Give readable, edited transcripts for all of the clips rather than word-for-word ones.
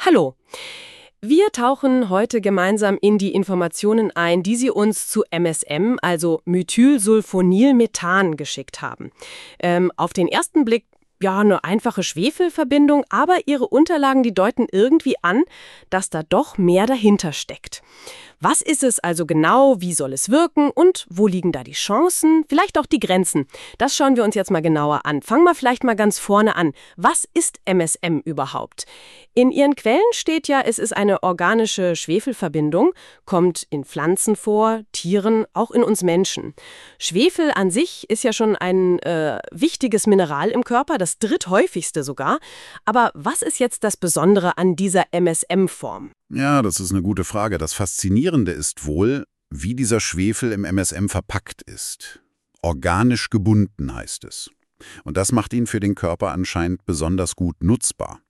Hallo. Wir tauchen heute gemeinsam in die Informationen ein, die Sie uns zu MSM, also Methylsulfonylmethan, geschickt haben. Auf den ersten Blick ja eine einfache Schwefelverbindung, aber Ihre Unterlagen, die deuten irgendwie an, dass da doch mehr dahinter steckt. Was ist es also genau, wie soll es wirken und wo liegen da die Chancen, vielleicht auch die Grenzen? Das schauen wir uns jetzt mal genauer an. Fangen wir vielleicht mal ganz vorne an. Was ist MSM überhaupt? In Ihren Quellen steht ja, es ist eine organische Schwefelverbindung, kommt in Pflanzen vor, Tieren, auch in uns Menschen. Schwefel an sich ist ja schon ein wichtiges Mineral im Körper, das dritthäufigste sogar. Aber was ist jetzt das Besondere an dieser MSM-Form? Ja, das ist eine gute Frage. Das Faszinierende ist wohl, wie dieser Schwefel im MSM verpackt ist. Organisch gebunden heißt es. Und das macht ihn für den Körper anscheinend besonders gut nutzbar.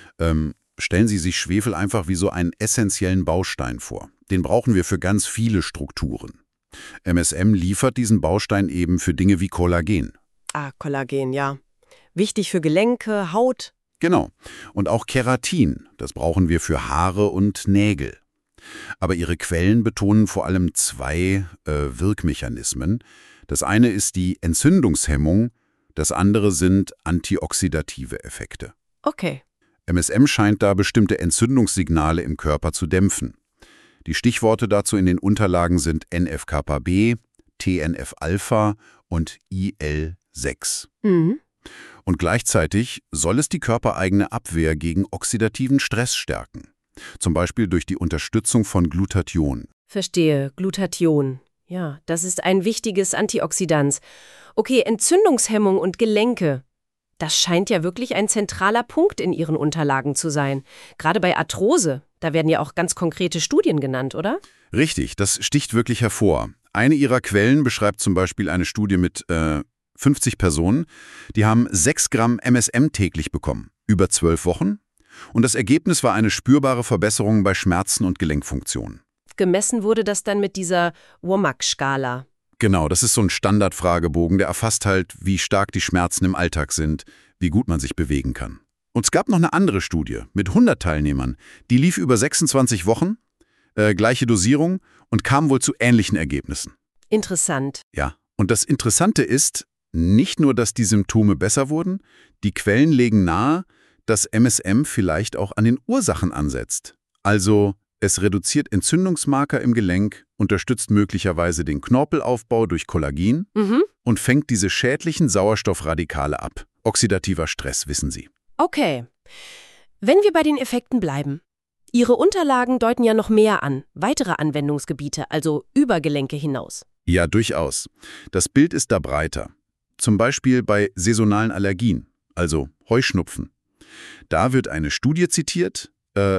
Stellen Sie sich Schwefel einfach wie so einen essentiellen Baustein vor. Den brauchen wir für ganz viele Strukturen. MSM liefert diesen Baustein eben für Dinge wie Kollagen. Ah, Kollagen, ja. Wichtig für Gelenke, Haut. Genau. Und auch Keratin, das brauchen wir für Haare und Nägel. Aber ihre Quellen betonen vor allem zwei Wirkmechanismen. Das eine ist die Entzündungshemmung, das andere sind antioxidative Effekte. Okay. MSM scheint da bestimmte Entzündungssignale im Körper zu dämpfen. Die Stichworte dazu in den Unterlagen sind NF-kappa-B, TNF-Alpha und IL-6. Mhm. Und gleichzeitig soll es die körpereigene Abwehr gegen oxidativen Stress stärken. Zum Beispiel durch die Unterstützung von Glutathion. Verstehe, Glutathion. Ja, das ist ein wichtiges Antioxidant. Okay, Entzündungshemmung und Gelenke. Das scheint ja wirklich ein zentraler Punkt in Ihren Unterlagen zu sein. Gerade bei Arthrose, da werden ja auch ganz konkrete Studien genannt, oder? Richtig, das sticht wirklich hervor. Eine ihrer Quellen beschreibt zum Beispiel eine Studie mit 50 Personen, die haben 6 Gramm MSM täglich bekommen, über 12 Wochen. Und das Ergebnis war eine spürbare Verbesserung bei Schmerzen und Gelenkfunktion. Gemessen wurde das dann mit dieser WOMAC-Skala. Genau, das ist so ein Standardfragebogen, der erfasst halt, wie stark die Schmerzen im Alltag sind, wie gut man sich bewegen kann. Und es gab noch eine andere Studie mit 100 Teilnehmern, die lief über 26 Wochen, gleiche Dosierung und kam wohl zu ähnlichen Ergebnissen. Interessant. Ja, und das Interessante ist, nicht nur, dass die Symptome besser wurden, die Quellen legen nahe, dass MSM vielleicht auch an den Ursachen ansetzt. Also es reduziert Entzündungsmarker im Gelenk, unterstützt möglicherweise den Knorpelaufbau durch Kollagen und fängt diese schädlichen Sauerstoffradikale ab. Oxidativer Stress, wissen Sie. Okay. Wenn wir bei den Effekten bleiben. Ihre Unterlagen deuten ja noch mehr an, weitere Anwendungsgebiete, also über Gelenke hinaus. Ja, durchaus. Das Bild ist da breiter. Zum Beispiel bei saisonalen Allergien, also Heuschnupfen. Da wird eine Studie zitiert,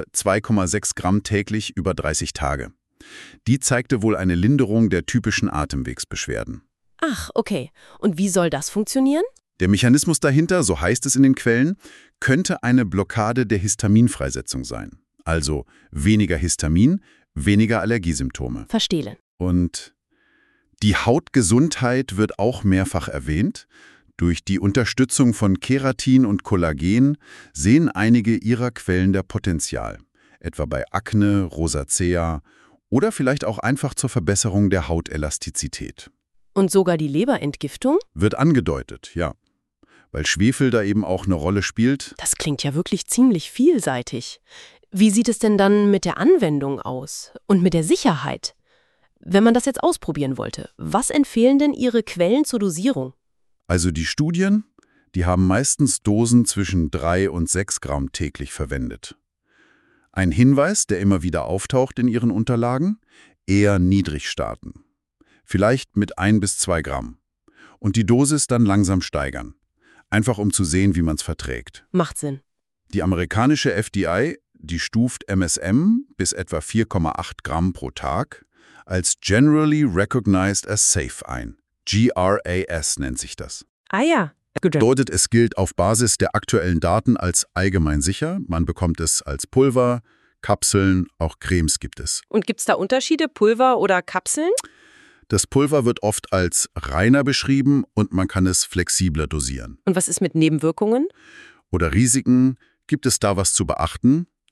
2,6 Gramm täglich über 30 Tage. Die zeigte wohl eine Linderung der typischen Atemwegsbeschwerden. Ach, okay. Und wie soll das funktionieren? Der Mechanismus dahinter, so heißt es in den Quellen, könnte eine Blockade der Histaminfreisetzung sein. Also weniger Histamin, weniger Allergiesymptome. Verstehe. Und die Hautgesundheit wird auch mehrfach erwähnt. Durch die Unterstützung von Keratin und Kollagen sehen einige ihrer Quellen der Potenzial, etwa bei Akne, Rosacea oder vielleicht auch einfach zur Verbesserung der Hautelastizität. Und sogar die Leberentgiftung? Wird angedeutet, ja. Weil Schwefel da eben auch eine Rolle spielt. Das klingt ja wirklich ziemlich vielseitig. Wie sieht es denn dann mit der Anwendung aus und mit der Sicherheit? Wenn man das jetzt ausprobieren wollte, was empfehlen denn Ihre Quellen zur Dosierung? Also die Studien, die haben meistens Dosen zwischen 3 und 6 Gramm täglich verwendet. Ein Hinweis, der immer wieder auftaucht in Ihren Unterlagen, eher niedrig starten. Vielleicht mit 1 bis 2 Gramm. Und die Dosis dann langsam steigern. Einfach um zu sehen, wie man es verträgt. Macht Sinn. Die amerikanische FDA, die stuft MSM bis etwa 4,8 Gramm pro Tag als Generally Recognized as Safe ein. GRAS nennt sich das. Ah ja. Bedeutet, es gilt auf Basis der aktuellen Daten als allgemein sicher. Man bekommt es als Pulver, Kapseln, auch Cremes gibt es. Und gibt es da Unterschiede, Pulver oder Kapseln? Das Pulver wird oft als reiner beschrieben und man kann es flexibler dosieren. Und was ist mit Nebenwirkungen? Oder Risiken? Gibt es da was zu beachten?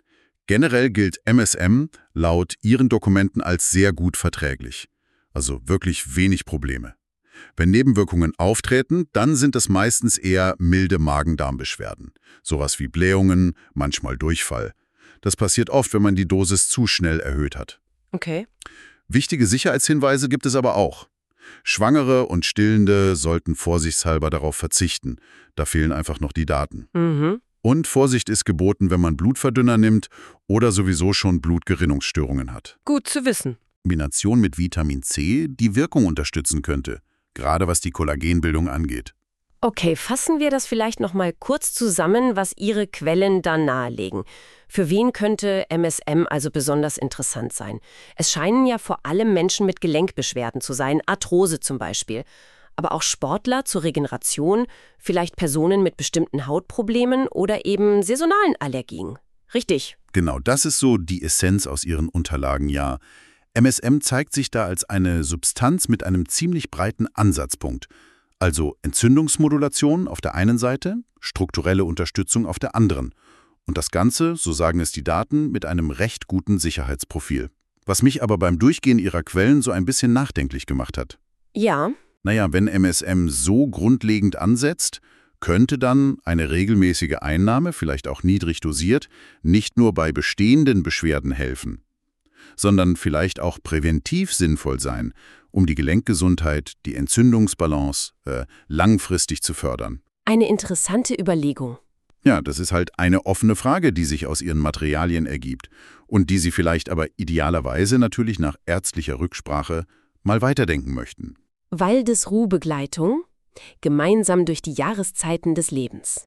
Generell gilt MSM laut ihren Dokumenten als sehr gut verträglich. Also wirklich wenig Probleme. Wenn Nebenwirkungen auftreten, dann sind es meistens eher milde Magen-Darm-Beschwerden. Sowas wie Blähungen, manchmal Durchfall. Das passiert oft, wenn man die Dosis zu schnell erhöht hat. Okay. Wichtige Sicherheitshinweise gibt es aber auch. Schwangere und Stillende sollten vorsichtshalber darauf verzichten. Da fehlen einfach noch die Daten. Und Vorsicht ist geboten, wenn man Blutverdünner nimmt oder sowieso schon Blutgerinnungsstörungen hat. Gut zu wissen. Kombination mit Vitamin C die Wirkung unterstützen könnte, gerade was die Kollagenbildung angeht. Okay, fassen wir das vielleicht noch mal kurz zusammen, was Ihre Quellen da nahelegen. Für wen könnte MSM also besonders interessant sein? Es scheinen ja vor allem Menschen mit Gelenkbeschwerden zu sein, Arthrose zum Beispiel. Aber auch Sportler zur Regeneration, vielleicht Personen mit bestimmten Hautproblemen oder eben saisonalen Allergien. Richtig. Genau, das ist so die Essenz aus Ihren Unterlagen, ja. MSM zeigt sich da als eine Substanz mit einem ziemlich breiten Ansatzpunkt. Also Entzündungsmodulation auf der einen Seite, strukturelle Unterstützung auf der anderen. Und das Ganze, so sagen es die Daten, mit einem recht guten Sicherheitsprofil. Was mich aber beim Durchgehen Ihrer Quellen so ein bisschen nachdenklich gemacht hat. Ja. Naja, wenn MSM so grundlegend ansetzt, könnte dann eine regelmäßige Einnahme, vielleicht auch niedrig dosiert, nicht nur bei bestehenden Beschwerden helfen, sondern vielleicht auch präventiv sinnvoll sein, um die Gelenkgesundheit, die Entzündungsbalance langfristig zu fördern. Eine interessante Überlegung. Ja, das ist halt eine offene Frage, die sich aus Ihren Materialien ergibt und die Sie vielleicht aber idealerweise natürlich nach ärztlicher Rücksprache mal weiterdenken möchten. Waldesruh-Begleitung, gemeinsam durch die Jahreszeiten des Lebens.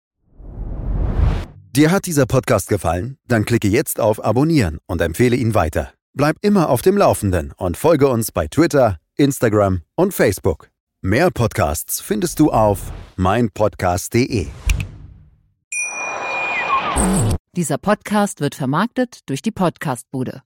Dir hat dieser Podcast gefallen? Dann klicke jetzt auf Abonnieren und empfehle ihn weiter. Bleib immer auf dem Laufenden und folge uns bei Twitter, Instagram und Facebook. Mehr Podcasts findest du auf meinpodcast.de. Dieser Podcast wird vermarktet durch die Podcast-Bude.